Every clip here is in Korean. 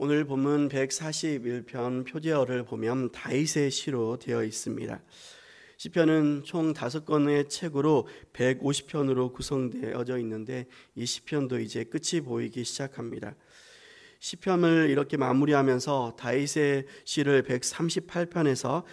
오늘 본문 141편 표제어를 보면 다윗의 시로 되어 있습니다. 시편은 총 5권의 책으로 150편으로 구성되어져 있는데 이 시편도 이제 끝이 보이기 시작합니다. 시편을 이렇게 마무리하면서 다윗의 시를 138편에서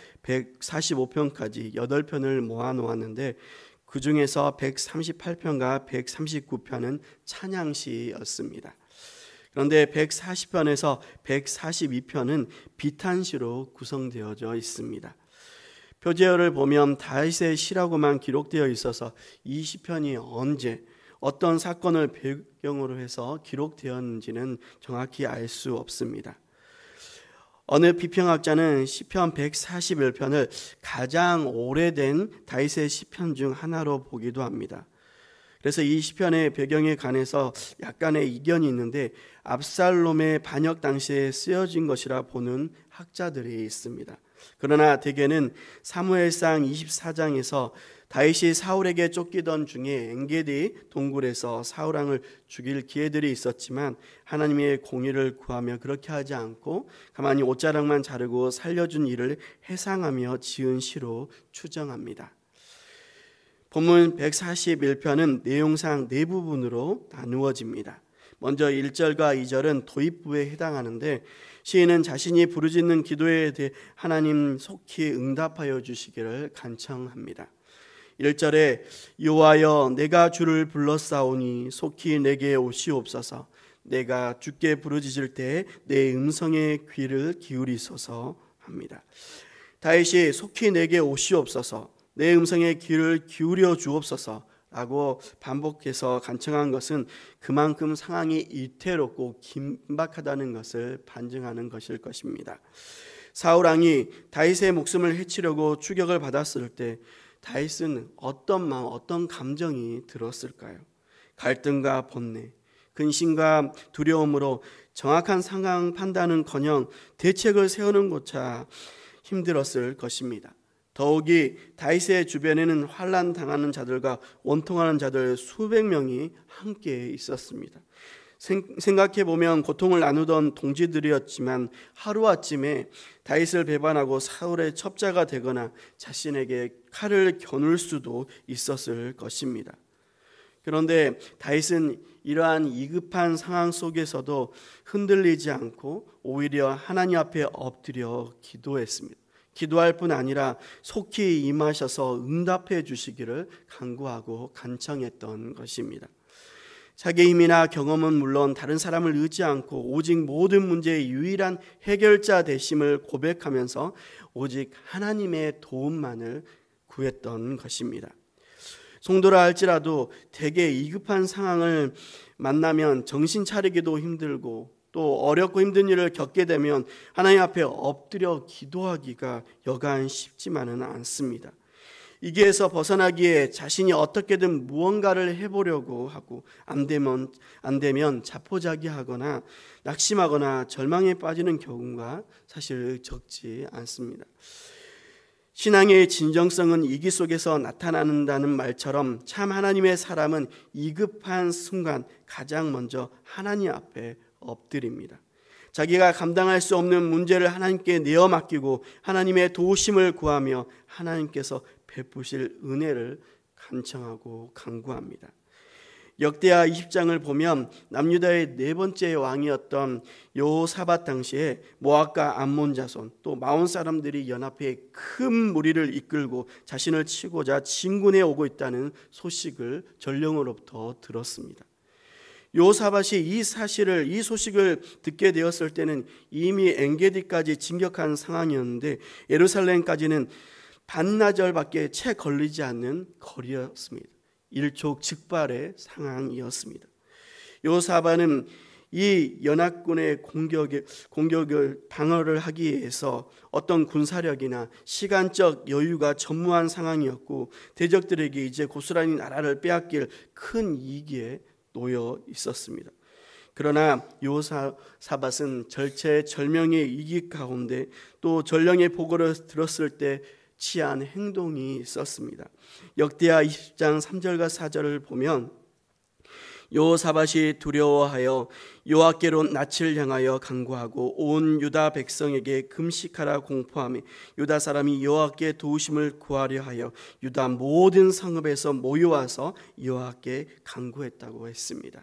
145편까지 8편을 모아놓았는데 그 중에서 138편과 139편은 찬양시였습니다. 그런데 140편에서 142편은 비탄시로 구성되어져 있습니다. 표제어를 보면 다윗의 시라고만 기록되어 있어서 이 시편이 언제 어떤 사건을 배경으로 해서 기록되었는지는 정확히 알 수 없습니다. 어느 비평학자는 시편 141편을 가장 오래된 다윗의 시편 중 하나로 보기도 합니다. 그래서 이 시편의 배경에 관해서 약간의 이견이 있는데 압살롬의 반역 당시에 쓰여진 것이라 보는 학자들이 있습니다. 그러나 대개는 사무엘상 24장에서 다윗이 사울에게 쫓기던 중에 엔게디 동굴에서 사울 왕을 죽일 기회들이 있었지만 하나님의 공의를 구하며 그렇게 하지 않고 가만히 옷자락만 자르고 살려준 일을 회상하며 지은 시로 추정합니다. 본문 141편은 내용상 네 부분으로 나누어집니다. 먼저 1절과 2절은 도입부에 해당하는데 시인은 자신이 부르짖는 기도에 대해 하나님 속히 응답하여 주시기를 간청합니다. 1절에 여호와여 내가 주를 불렀사오니 속히 내게 오시옵소서. 내가 주께 부르짖을 때 내 음성에 귀를 기울이소서 합니다. 다윗이 속히 내게 오시옵소서, 내 음성에 귀를 기울여 주옵소서 라고 반복해서 간청한 것은 그만큼 상황이 이태롭고 긴박하다는 것을 반증하는 것일 것입니다. 사울 왕이 다윗의 목숨을 해치려고 추격을 받았을 때 다윗은 어떤 마음, 어떤 감정이 들었을까요? 갈등과 번뇌, 근심과 두려움으로 정확한 상황 판단은커녕 대책을 세우는 것조차 힘들었을 것입니다. 더욱이 다윗의 주변에는 환난 당하는 자들과 원통하는 자들 수백 명이 함께 있었습니다. 생각해보면 고통을 나누던 동지들이었지만 하루아침에 다윗을 배반하고 사울의 첩자가 되거나 자신에게 칼을 겨눌 수도 있었을 것입니다. 그런데 다윗은 이러한 이급한 상황 속에서도 흔들리지 않고 오히려 하나님 앞에 엎드려 기도했습니다. 기도할 뿐 아니라 속히 임하셔서 응답해 주시기를 간구하고 간청했던 것입니다. 자기의 힘이나 경험은 물론 다른 사람을 의지 않고 오직 모든 문제의 유일한 해결자 되심을 고백하면서 오직 하나님의 도움만을 구했던 것입니다. 성도라 할지라도 대개 이급한 상황을 만나면 정신 차리기도 힘들고 또 어렵고 힘든 일을 겪게 되면 하나님 앞에 엎드려 기도하기가 여간 쉽지만은 않습니다. 이기에서 벗어나기에 자신이 어떻게든 무언가를 해보려고 하고 안 되면 자포자기하거나 낙심하거나 절망에 빠지는 경우가 사실 적지 않습니다. 신앙의 진정성은 위기 속에서 나타난다는 말처럼 참 하나님의 사람은 이급한 순간 가장 먼저 하나님 앞에 엎드립니다. 자기가 감당할 수 없는 문제를 하나님께 내어 맡기고 하나님의 도우심을 구하며 하나님께서 베푸실 은혜를 간청하고 간구합니다. 역대하 20장을 보면 남유다의 네 번째 왕이었던 여호사밧 당시에 모압과 암몬 자손 또 마온 사람들이 연합해 큰 무리를 이끌고 자신을 치고자 진군해 오고 있다는 소식을 전령으로부터 들었습니다. 여호사밧이 이 소식을 듣게 되었을 때는 이미 엔게디까지 진격한 상황이었는데 예루살렘까지는 반나절밖에 채 걸리지 않는 거리였습니다. 일촉즉발의 상황이었습니다. 여호사밧은 이 연합군의 공격을 방어를 하기 위해서 어떤 군사력이나 시간적 여유가 전무한 상황이었고 대적들에게 이제 고스란히 나라를 빼앗길 큰 위기에 놓여 있었습니다. 그러나 여호사밧은 절체절명의 위기 가운데 또 전령의 보고를 들었을 때 취한 행동이 있었습니다. 역대하 20장 3절과 4절을 보면 여호사밧이 두려워하여 여호와께로 낯을 향하여 간구하고 온 유다 백성에게 금식하라 공포하며 유다 사람이 여호와께 도우심을 구하려 하여 유다 모든 성읍에서 모여와서 여호와께 간구했다고 했습니다.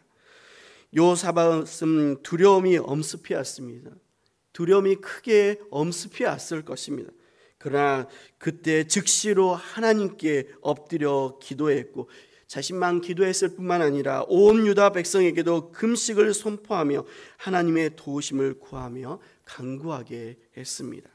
여호사밧은 두려움이 엄습해 왔습니다. 두려움이 크게 엄습해 왔을 것입니다. 그러나 그때 즉시로 하나님께 엎드려 기도했고 자신만 기도했을 뿐만 아니라 온 유다 백성에게도 금식을 선포하며 하나님의 도우심을 구하며 간구하게 했습니다.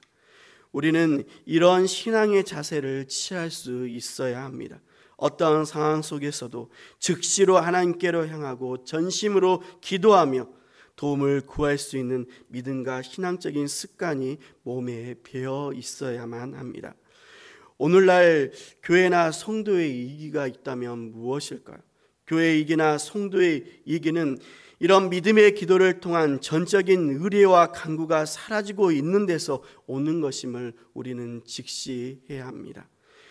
우리는 이런 신앙의 자세를 취할 수 있어야 합니다. 어떠한 상황 속에서도 즉시로 하나님께로 향하고 전심으로 기도하며 도움을 구할 수 있는 믿음과 신앙적인 습관이 몸에 배어 있어야만 합니다. 오늘날 교회나 성도의 이기가 있다면 무엇일까요? 교회의 이기나 성도의 이기는 이런 믿음의 기도를 통한 전적인 의뢰와 간구가 사라지고 있는 데서 오는 것임을 우리는 직시해야 합니다.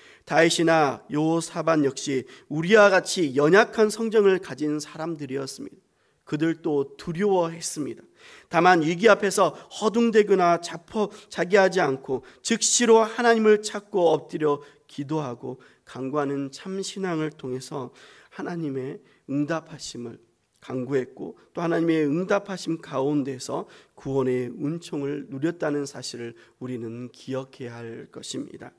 다윗이나 여호사밧 역시 우리와 같이 연약한 성정을 가진 사람들이었습니다. 그들도 두려워했습니다. 다만 위기 앞에서 허둥대거나 자기하지 않고 즉시로 하나님을 찾고 엎드려 기도하고 간구하는 참 신앙을 통해서 하나님의 응답하심을 간구했고 또 하나님의 응답하심 가운데서 구원의 은총을 누렸다는 사실을 우리는 기억해야 할 것입니다.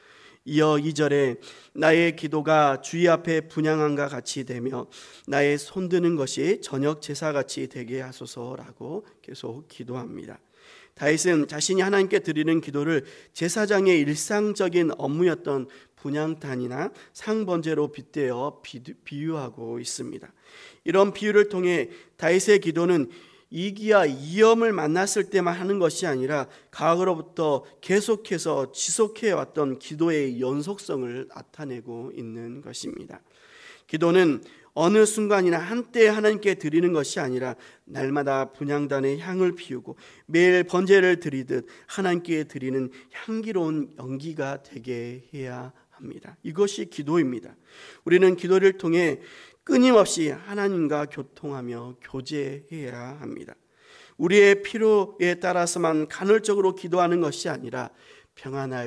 이어 2절에 나의 기도가 주의 앞에 분향함과 같이 되며 나의 손드는 것이 저녁 제사같이 되게 하소서라고 계속 기도합니다. 다윗은 자신이 하나님께 드리는 기도를 제사장의 일상적인 업무였던 분향단이나 상번제로 빗대어 비유하고 있습니다. 이런 비유를 통해 다윗의 기도는 이기와 위험을 만났을 때만 하는 것이 아니라 과거로부터 계속해서 지속해왔던 기도의 연속성을 나타내고 있는 것입니다. 기도는 어느 순간이나 한때 하나님께 드리는 것이 아니라 날마다 분향단에 향을 피우고 매일 번제를 드리듯 하나님께 드리는 향기로운 연기가 되게 해야 합니다. 이것이 기도입니다. 우리는 기도를 통해 끊임없이 하나님과 교통하며 교제해야 합니다. 우리의 필요에 따라서만 간헐적으로 기도하는 것이 아니라 평안할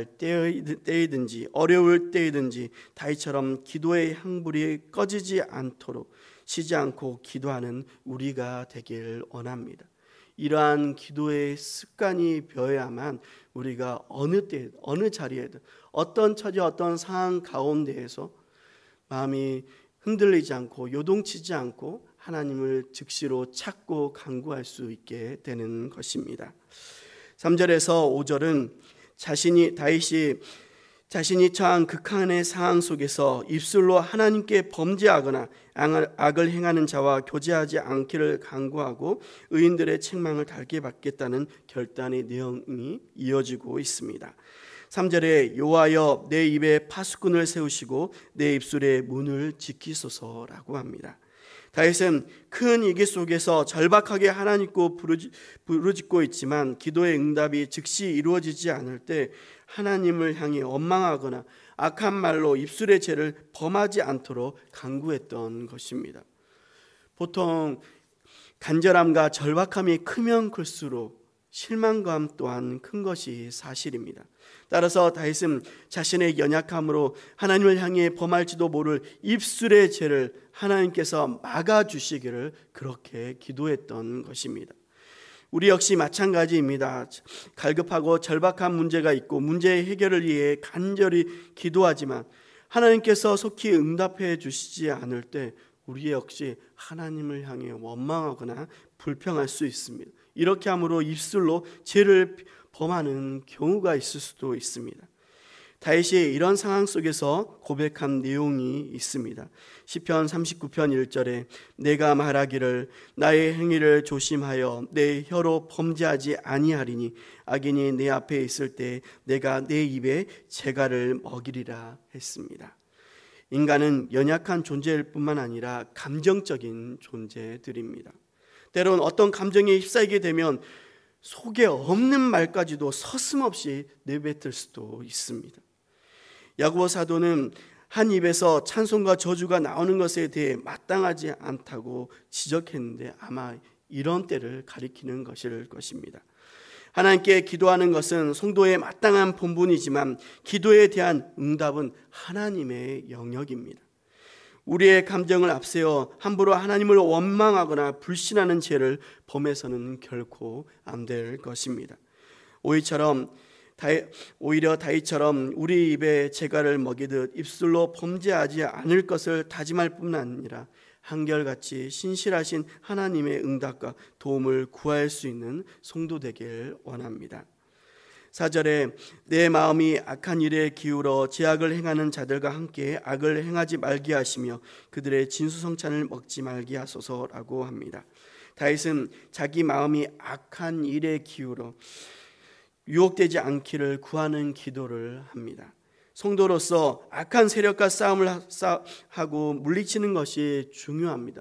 때이든지 어려울 때이든지 다윗처럼 기도의 향불이 꺼지지 않도록 쉬지 않고 기도하는 우리가 되길 원합니다. 이러한 기도의 습관이 배어야만 우리가 어느 때 어느 자리에든 어떤 처지 어떤 상황 가운데에서 마음이 흔들리지 않고 요동치지 않고 하나님을 즉시로 찾고 간구할 수 있게 되는 것입니다. 3절에서 5절은 다윗이 자신이 처한 극한의 상황 속에서 입술로 하나님께 범죄하거나 악을 행하는 자와 교제하지 않기를 간구하고 의인들의 책망을 달게 받겠다는 결단의 내용이 이어지고 있습니다. 3절에 여호와여 내 입에 파수꾼을 세우시고 내 입술의 문을 지키소서라고 합니다. 다윗은 큰 위기 속에서 절박하게 하나님께 부르짖고 있지만 기도의 응답이 즉시 이루어지지 않을 때 하나님을 향해 원망하거나 악한 말로 입술의 죄를 범하지 않도록 간구했던 것입니다. 보통 간절함과 절박함이 크면 클수록 실망감 또한 큰 것이 사실입니다. 따라서 다윗은 자신의 연약함으로 하나님을 향해 범할지도 모를 입술의 죄를 하나님께서 막아주시기를 그렇게 기도했던 것입니다. 우리 역시 마찬가지입니다. 갈급하고 절박한 문제가 있고 문제의 해결을 위해 간절히 기도하지만 하나님께서 속히 응답해 주시지 않을 때 우리 역시 하나님을 향해 원망하거나 불평할 수 있습니다. 이렇게 함으로 입술로 죄를 범하는 경우가 있을 수도 있습니다. 다윗이 이런 상황 속에서 고백한 내용이 있습니다. 시편 39편 1절에 내가 말하기를 나의 행위를 조심하여 내 혀로 범죄하지 아니하리니 악인이 내 앞에 있을 때 내가 내 입에 재갈을 먹이리라 했습니다. 인간은 연약한 존재일 뿐만 아니라 감정적인 존재들입니다. 때론 어떤 감정에 휩싸이게 되면 속에 없는 말까지도 서슴없이 내뱉을 수도 있습니다. 야고보 사도는 한 입에서 찬송과 저주가 나오는 것에 대해 마땅하지 않다고 지적했는데 아마 이런 때를 가리키는 것일 것입니다. 하나님께 기도하는 것은 성도의 마땅한 본분이지만 기도에 대한 응답은 하나님의 영역입니다. 우리의 감정을 앞세워 함부로 하나님을 원망하거나 불신하는 죄를 범해서는 결코 안 될 것입니다. 오히려 다윗처럼 우리 입에 재갈을 먹이듯 입술로 범죄하지 않을 것을 다짐할 뿐 아니라 한결같이 신실하신 하나님의 응답과 도움을 구할 수 있는 성도 되길 원합니다. 4절에 내 마음이 악한 일에 기울어 죄악을 행하는 자들과 함께 악을 행하지 말게 하시며 그들의 진수성찬을 먹지 말게 하소서라고 합니다. 다윗은 자기 마음이 악한 일에 기울어 유혹되지 않기를 구하는 기도를 합니다. 성도로서 악한 세력과 싸움을 하고 물리치는 것이 중요합니다.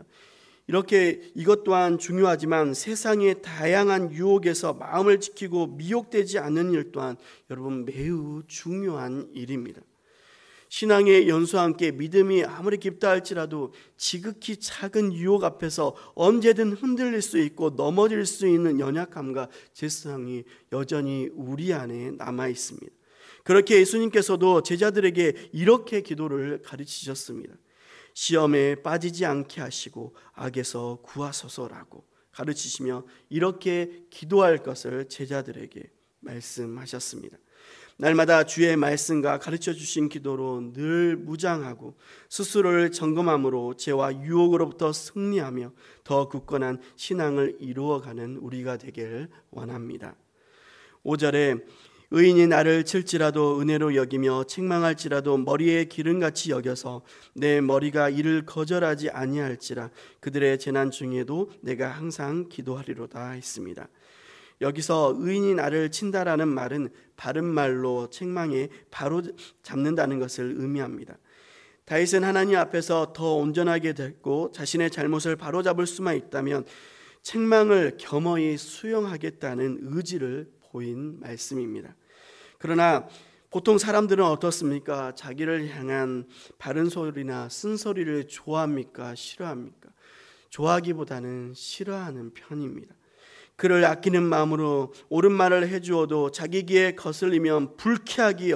이것 또한 중요하지만 세상의 다양한 유혹에서 마음을 지키고 미혹되지 않는 일 또한 여러분 매우 중요한 일입니다. 신앙의 연수와 함께 믿음이 아무리 깊다 할지라도 지극히 작은 유혹 앞에서 언제든 흔들릴 수 있고 넘어질 수 있는 연약함과 죄성이 여전히 우리 안에 남아 있습니다. 그렇게 예수님께서도 제자들에게 이렇게 기도를 가르치셨습니다. 시험에 빠지지 않게 하시고 악에서 구하소서라고 가르치시며 이렇게 기도할 것을 제자들에게 말씀하셨습니다. 날마다 주의 말씀과 가르쳐 주신 기도로 늘 무장하고 스스로를 점검함으로 죄와 유혹으로부터 승리하며 더 굳건한 신앙을 이루어가는 우리가 되길 원합니다. 5절에 의인이 나를 칠지라도 은혜로 여기며 책망할지라도 머리에 기름같이 여겨서 내 머리가 이를 거절하지 아니할지라 그들의 재난 중에도 내가 항상 기도하리로다 했습니다. 여기서 의인이 나를 친다라는 말은 바른 말로 책망에 바로 잡는다는 것을 의미합니다. 다윗은 하나님 앞에서 더 온전하게 됐고 자신의 잘못을 바로잡을 수만 있다면 책망을 겸허히 수용하겠다는 의지를 보인 말씀입니다. 그러나 보통 사람들은 어떻습니까? 자기를 향한 바른 소리나 쓴소리를 좋아합니까? 싫어합니까? 좋아하기보다는 싫어하는 편입니다. 그를 아끼는 마음으로 옳은 말을 해주어도 자기 귀에 거슬리면 불쾌하게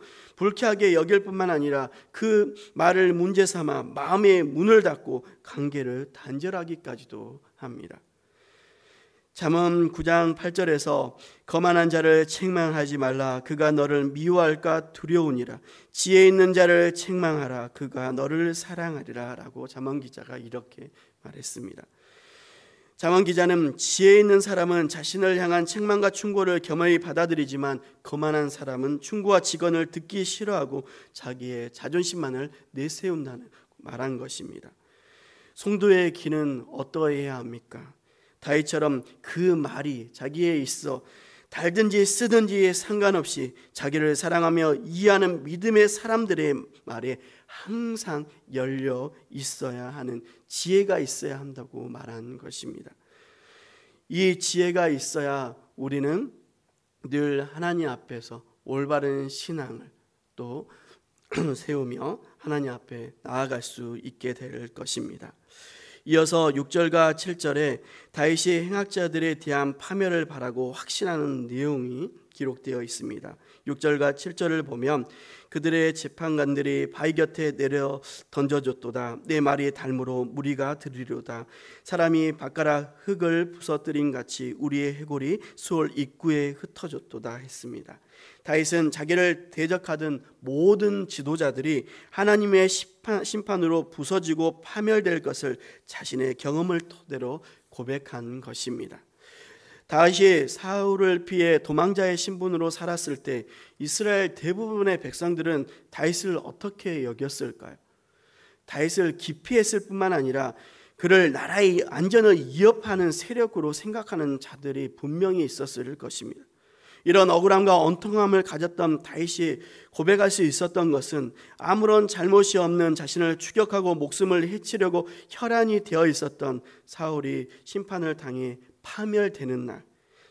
여길 뿐만 아니라 그 말을 문제 삼아 마음의 문을 닫고 관계를 단절하기까지도 합니다. 잠언 9장 8절에서 거만한 자를 책망하지 말라 그가 너를 미워할까 두려우니라 지혜 있는 자를 책망하라 그가 너를 사랑하리라 라고 잠언 기자가 이렇게 말했습니다. 잠언 기자는 지혜 있는 사람은 자신을 향한 책망과 충고를 겸허히 받아들이지만 거만한 사람은 충고와 직언을 듣기 싫어하고 자기의 자존심만을 내세운다는 말한 것입니다. 성도의 길은 어떠해야 합니까? 다윗처럼 그 말이 자기에 있어 달든지 쓰든지에 상관없이 자기를 사랑하며 이해하는 믿음의 사람들의 말에 항상 열려 있어야 하는 지혜가 있어야 한다고 말한 것입니다. 이 지혜가 있어야 우리는 늘 하나님 앞에서 올바른 신앙을 또 세우며 하나님 앞에 나아갈 수 있게 될 것입니다. 이어서 6절과 7절에 다윗이 행악자들에 대한 파멸을 바라고 확신하는 내용이 기록되어 있습니다. 6절과 7절을 보면 그들의 재판관들이 바위 곁에 내려 던져줬도다. 내 말이 닮으로 무리가 들으려다. 사람이 바깥 흙을 부서뜨린 같이 우리의 해골이 수월 입구에 흩어졌도다 했습니다. 다윗은 자기를 대적하던 모든 지도자들이 하나님의 심판으로 부서지고 파멸될 것을 자신의 경험을 토대로 고백한 것입니다. 다윗이 사울을 피해 도망자의 신분으로 살았을 때 이스라엘 대부분의 백성들은 다윗을 어떻게 여겼을까요? 다윗을 기피했을 뿐만 아니라 그를 나라의 안전을 위협하는 세력으로 생각하는 자들이 분명히 있었을 것입니다. 이런 억울함과 원통함을 가졌던 다윗이 고백할 수 있었던 것은 아무런 잘못이 없는 자신을 추격하고 목숨을 해치려고 혈안이 되어 있었던 사울이 심판을 당해 파멸되는 날,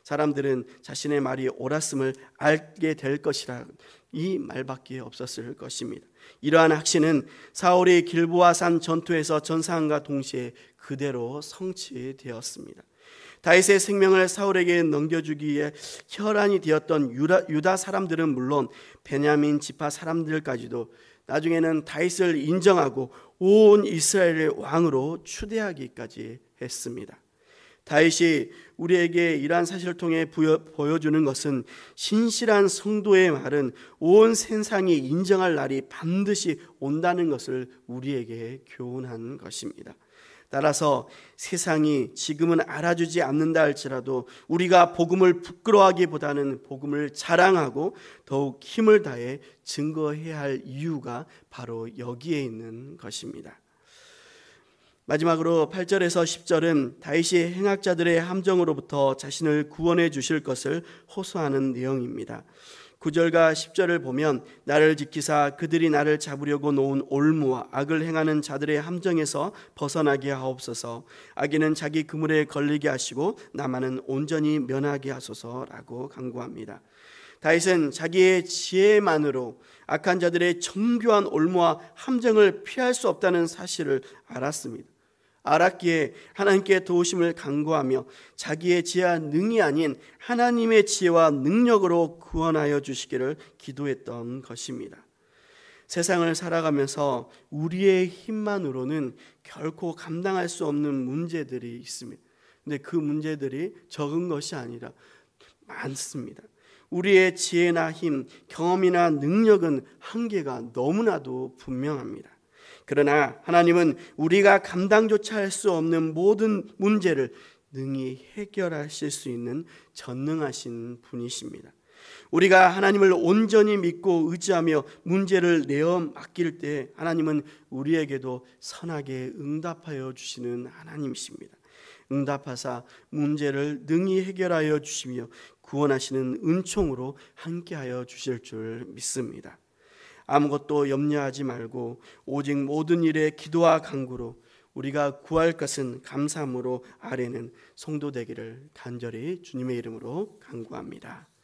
사람들은 자신의 말이 옳았음을 알게 될 것이라 이 말밖에 없었을 것입니다. 이러한 확신은 사울이 길보아 산 전투에서 전사함과 동시에 그대로 성취되었습니다. 다윗의 생명을 사울에게 넘겨주기에 혈안이 되었던 유다 사람들은 물론 베냐민 지파 사람들까지도 나중에는 다윗을 인정하고 온 이스라엘의 왕으로 추대하기까지 했습니다. 다윗이 우리에게 이러한 사실을 통해 보여주는 것은 신실한 성도의 말은 온 세상이 인정할 날이 반드시 온다는 것을 우리에게 교훈한 것입니다. 따라서 세상이 지금은 알아주지 않는다 할지라도 우리가 복음을 부끄러워하기보다는 복음을 자랑하고 더욱 힘을 다해 증거해야 할 이유가 바로 여기에 있는 것입니다. 마지막으로 8절에서 10절은 다윗이 행악자들의 함정으로부터 자신을 구원해 주실 것을 호소하는 내용입니다. 9절과 10절을 보면 나를 지키사 그들이 나를 잡으려고 놓은 올무와 악을 행하는 자들의 함정에서 벗어나게 하옵소서. 악인은 자기 그물에 걸리게 하시고 나만은 온전히 면하게 하소서라고 간구합니다. 다윗은 자기의 지혜만으로 악한 자들의 정교한 올무와 함정을 피할 수 없다는 사실을 알았습니다. 알았기에 하나님께 도우심을 간구하며 자기의 지혜와 능이 아닌 하나님의 지혜와 능력으로 구원하여 주시기를 기도했던 것입니다. 세상을 살아가면서 우리의 힘만으로는 결코 감당할 수 없는 문제들이 있습니다. 근데 그 문제들이 적은 것이 아니라 많습니다. 우리의 지혜나 힘, 경험이나 능력은 한계가 너무나도 분명합니다. 그러나 하나님은 우리가 감당조차 할 수 없는 모든 문제를 능히 해결하실 수 있는 전능하신 분이십니다. 우리가 하나님을 온전히 믿고 의지하며 문제를 내어 맡길 때 하나님은 우리에게도 선하게 응답하여 주시는 하나님이십니다. 응답하사 문제를 능히 해결하여 주시며 구원하시는 은총으로 함께하여 주실 줄 믿습니다. 아무것도 염려하지 말고 오직 모든 일에 기도와 간구로 우리가 구할 것은 감사함으로 아뢰는 성도 되기를 간절히 주님의 이름으로 간구합니다.